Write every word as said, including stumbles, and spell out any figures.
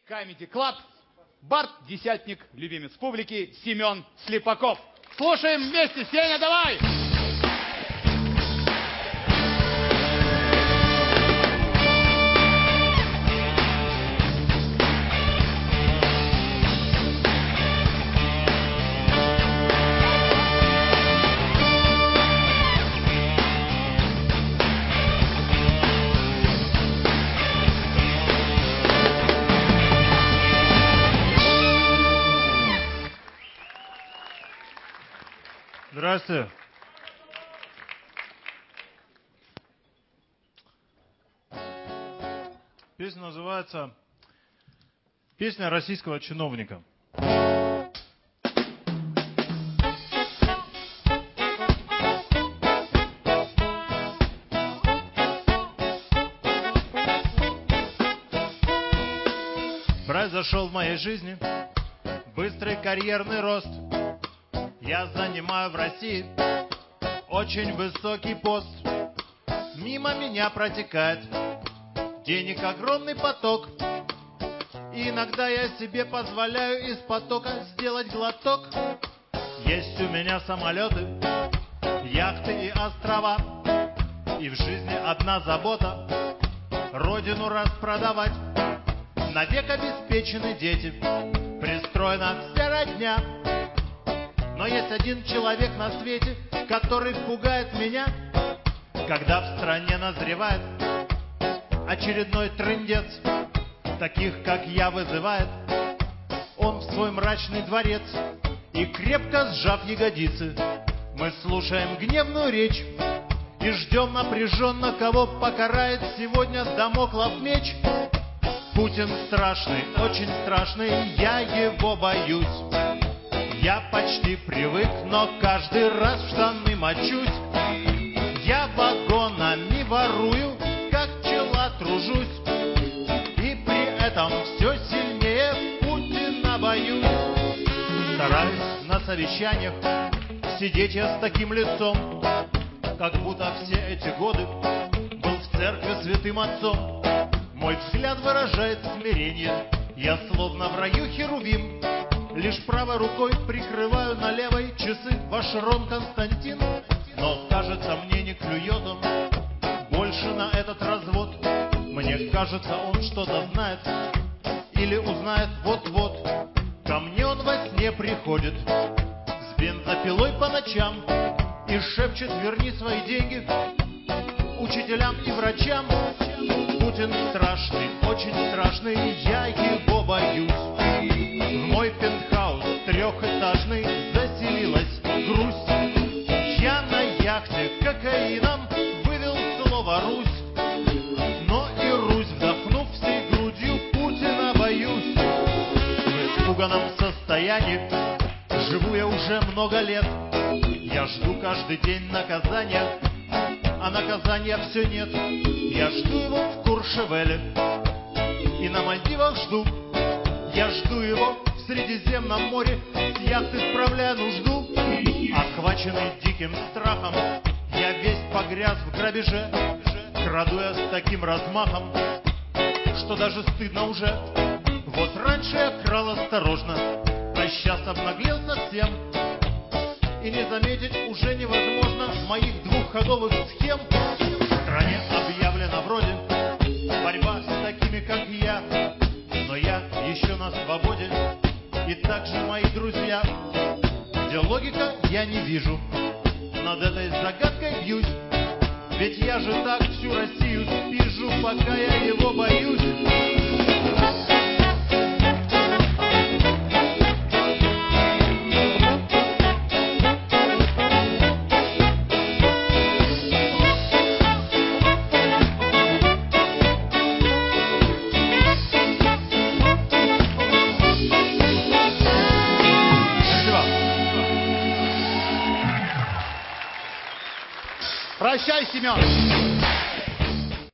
Comedy Club. Барт, десятник, любимец публики Семен Слепаков. Слушаем вместе. Сеня, давай! Здравствуйте. Песня называется «Песня российского чиновника». Произошел в моей жизни быстрый карьерный рост. Я занимаю в России очень высокий пост. Мимо меня протекает денег огромный поток. И иногда я себе позволяю из потока сделать глоток. Есть у меня самолеты, яхты и острова. И в жизни одна забота — родину распродавать. Навек обеспечены дети, пристроена вся родня. Но есть один человек на свете, который пугает меня, когда в стране назревает очередной трындец. Таких, как я, вызывает он в свой мрачный дворец. И крепко сжав ягодицы, мы слушаем гневную речь и ждем напряженно, кого покарает сегодня Дамоклов меч. Путин страшный, очень страшный, я его боюсь. Я почти привык, но каждый раз в штаны мочусь. Я вагонами ворую, как пчела тружусь. И при этом все сильнее Путина боюсь. Стараюсь на совещаниях сидеть я с таким лицом, как будто все эти годы был в церкви святым отцом. Мой взгляд выражает смирение, я словно в раю херувим. Лишь правой рукой прикрываю на левой часы Вашерон Константин. Но, кажется, мне не клюет он больше на этот развод. Мне кажется, он что-то знает или узнает вот-вот. Ко мне он во сне приходит с бензопилой по ночам и шепчет: верни свои деньги учителям и врачам. Путин страшный, очень страшный, я его боюсь. В мой пентхаус трехэтажный заселилась грусть. Я на яхте кокаином вывел слово Русь. Но и Русь, вдохнув всей грудью, Путина боюсь. В испуганном состоянии живу я уже много лет. Я жду каждый день наказания, а наказания все нет. Я жду его в Куршевеле и на Мальдивах жду. Я жду его в Средиземном море, с яхты справляя нужду. Охваченный диким страхом, я весь погряз в грабеже. Краду я с таким размахом, что даже стыдно уже. Вот раньше я крал осторожно, а сейчас обнаглел совсем. И не заметить уже невозможно моих двухходовых схем. В стране объявлена вроде борьба с такими, как я. Но я еще на свободе, и также мои друзья. Где логика, я не вижу, над этой загадкой бьюсь. Ведь я же так всю Россию спижу, пока я его боюсь. Прощай, Семен!